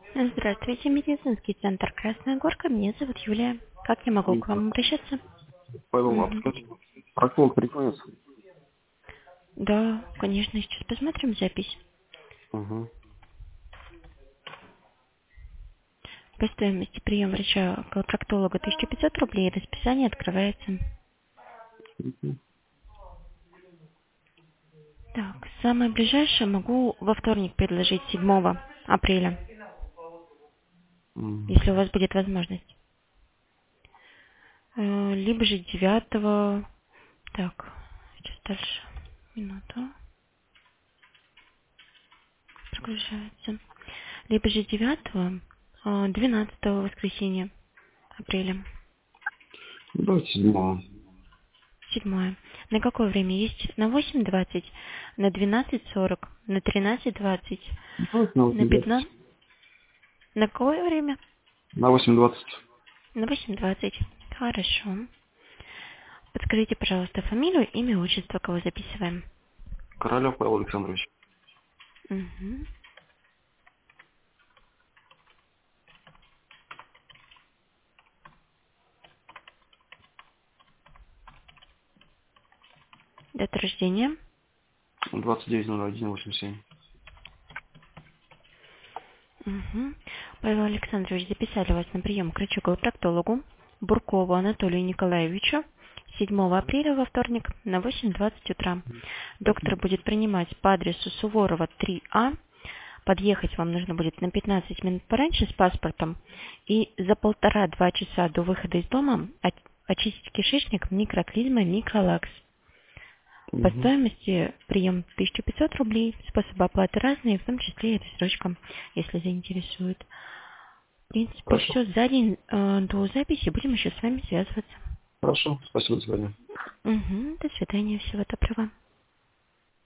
Здравствуйте, медицинский центр Красная Горка. Меня зовут Юлия. Как я могу к вам обращаться? Павел, а Мгм. скажите, проклон приклеится? Да, конечно, сейчас посмотрим запись. Угу. По стоимости прием врача-колопроктолога 1500 рублей. Расписание открывается. Так, самое ближайшее могу во вторник предложить 7 апреля, если у вас будет возможность. Либо же 9. Так, сейчас дальше. Минуту. Прогружается. Либо же 9, 12 воскресенья апреля. Давайте 7. 7. На какое время есть? На 8:20, на 12:40, на 13:20, Давайте на на 8:20. 15. На какое время? На 8:20. На 8:20. Хорошо. Подскажите, пожалуйста, фамилию, имя, отчество, кого записываем. Королев Павел Александрович. Угу. Дата рождения. 29.01.87. Угу. Павел Александрович, записали вас на прием к врачу-колопроктологу Буркову Анатолию Николаевичу 7 апреля во вторник на 8:20 утра. Доктор Спасибо. будет принимать по адресу Суворова 3А. Подъехать вам нужно будет на 15 минут пораньше с паспортом. И за 1,5–2 часа до выхода из дома очистить кишечник микроклизмой Микролакс. По Угу. стоимости прием 1500 рублей. Способы оплаты разные, в том числе и рассрочка, если заинтересует. В принципе, Хорошо. все. За день до записи будем еще с вами связываться. Хорошо. Спасибо, до свидания. Угу. До свидания. Всего доброго.